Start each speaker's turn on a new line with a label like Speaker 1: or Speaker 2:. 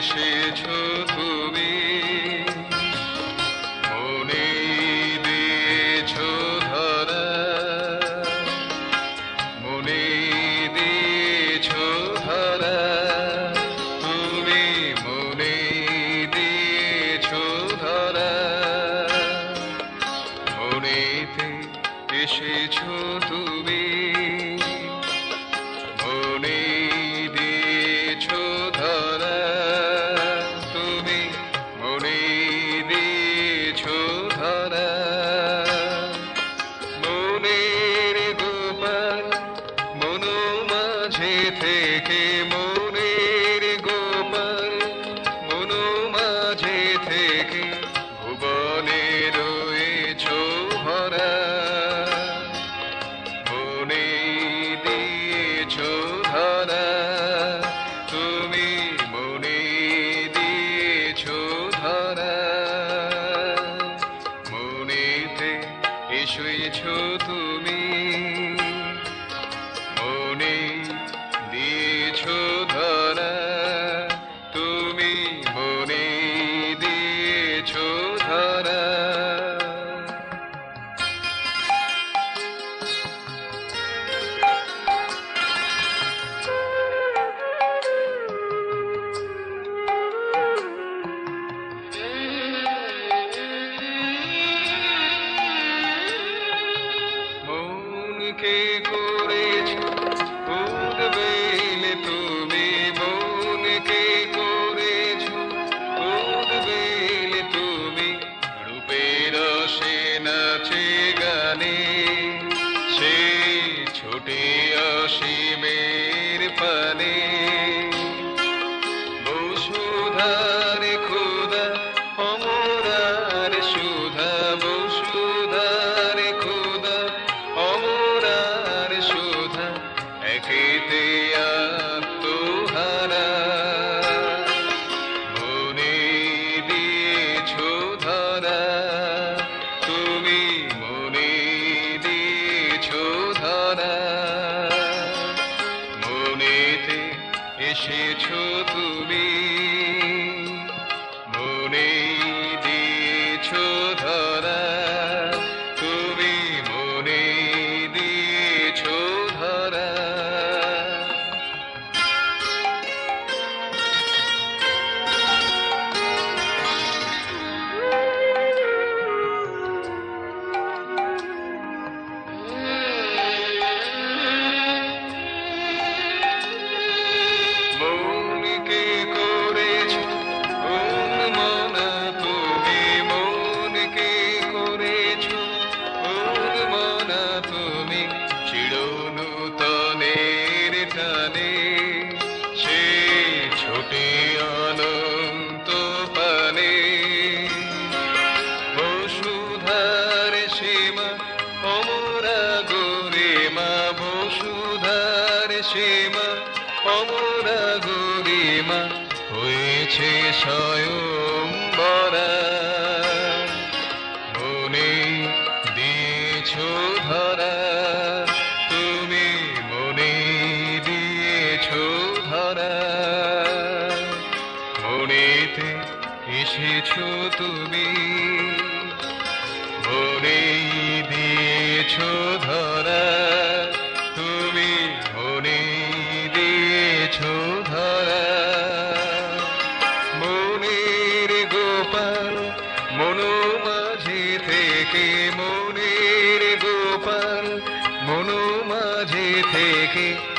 Speaker 1: এসেছো তুমি, মনে দিয়েছো ধরা, মনে দিয়েছো ধরা, তুমি মনে দিয়েছো ধরা, মনেতে এসেছো তুমি, মনে দিয়েছো ধরা, তুমি মনে দিয়েছো ধরা, মনের গোপাল মনো মাঝে থেকে, মনের গোপাল মনো মাঝে থেকে, ভুবনে রয়েছো ভরা, মনে দিয়েছো ধরা, তুমি মনে দিয়েছো ধরা, মনেতে এসেছো তুমি, মনে দিয়েছো ধরা, তুমি মনে দিয়েছো ধরা। মনকে করেছো উদ্বেলে তুমি, মনকে করেছো উদ্বেলে তুমি, রূপের রসে নাচে গানে, সে ছোটে অসীমের পানে, বসুধার ক্ষুধা অমরার সুধা, বসুধার ক্ষুধা অমরার সুধা, একেতে আত্মহারা, মনে দিয়েছো ধরা, তুমি মনে দিয়েছো ধরা, মনেতে এসেছো তুমি, মনে দিয়েছো ধরা, তুমি মনে দিয়েছো ধরা। মনকে করেছো উন্মনা তুমি, মনকে করেছো উন্মনা তুমি, চিরনূতনের টানে, সে ছোটে অনন্ত পানে, বসুধার সীমা অমরা গরিমা, বসুধার সীমা অমরা গরিমা, হয়েছে স্বয়ংবরা, মনে দিয়েছো ধরা, তুমি মনে দিয়েছো ধরা, মনেতে এসেছো তুমি, মনে দিয়েছো ধরা, তুমি মনে দিয়েছো ধরা, মনের গোপাল মনো মাঝে থেকে, মনের গোপাল মনো মাঝে থেকে,